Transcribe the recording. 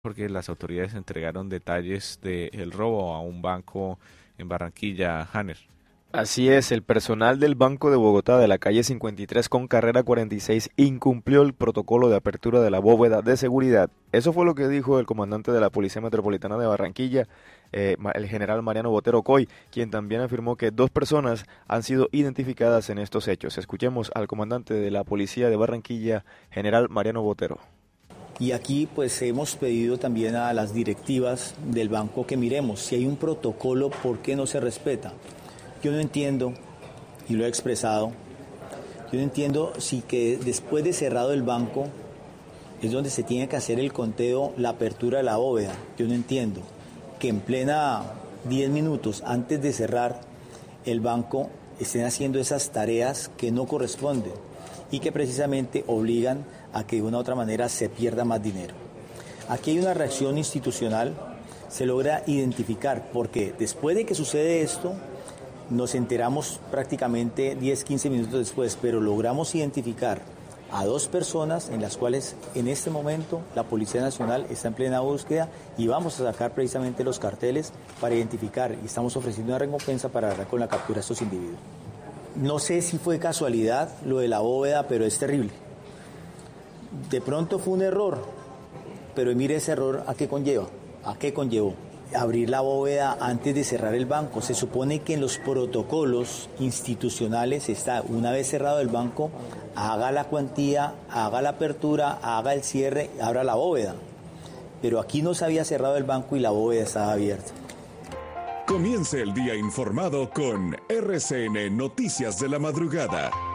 porque las autoridades entregaron detalles del robo a un banco en Barranquilla, Hanner. Así es, el personal del Banco de Bogotá de la calle 53 con carrera 46 incumplió el protocolo de apertura de la bóveda de seguridad. Eso fue lo que dijo el comandante de la Policía Metropolitana de Barranquilla, el general Mariano Botero Coy, quien también afirmó que 2 personas han sido identificadas en estos hechos. Escuchemos al comandante de la Policía de Barranquilla, general Mariano Botero. Y aquí pues hemos pedido también a las directivas del banco que miremos si hay un protocolo, ¿por qué no se respeta? Yo no entiendo, y lo he expresado, yo no entiendo si que después de cerrado el banco es donde se tiene que hacer el conteo, la apertura de la bóveda. Yo no entiendo que en plena 10 minutos antes de cerrar el banco estén haciendo esas tareas que no corresponden y que precisamente obligan a que de una u otra manera se pierda más dinero. Aquí hay una reacción institucional, se logra identificar, porque después de que sucede esto, nos enteramos prácticamente 10, 15 minutos después, pero logramos identificar a 2 personas en las cuales en este momento la Policía Nacional está en plena búsqueda y vamos a sacar precisamente los carteles para identificar y estamos ofreciendo una recompensa para dar con la captura de estos individuos. No sé si fue casualidad lo de la bóveda, pero es terrible. De pronto fue un error, pero mire ese error ¿a qué conlleva? ¿A qué conllevó? Abrir la bóveda antes de cerrar el banco. Se supone que en los protocolos institucionales está, una vez cerrado el banco, haga la cuantía, haga la apertura, haga el cierre, abra la bóveda. Pero aquí no se había cerrado el banco y la bóveda estaba abierta. Comience el día informado con RCN Noticias de la Madrugada.